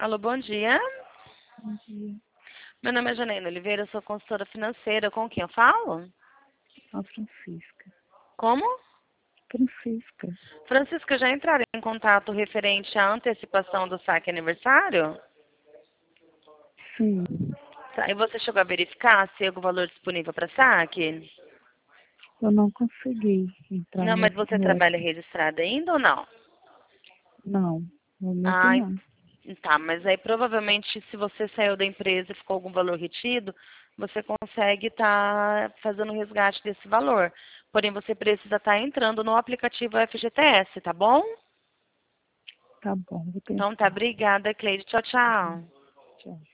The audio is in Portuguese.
Alô, bom dia. Bom dia. Meu nome é Janaína Oliveira, eu sou consultora financeira. Com quem eu falo? A Francisca. Como? Francisca. Francisca, já entraram em contato referente à antecipação do saque aniversário? Sim, Tá, e você chegou a verificar se há algum valor disponível para saque? eu não consegui entrar Não, mas nesse você no trabalha app. registrada ainda ou não? Não, no momento Ah, não. tá, mas aí provavelmente se você saiu da empresa e ficou algum valor retido, você consegue estar fazendo o resgate desse valor. Porém, você precisa estar entrando no aplicativo FGTS, tá bom? Tá bom, vou Então tá, tentar. obrigada, Cleide. Tchau, tchau. Tchau.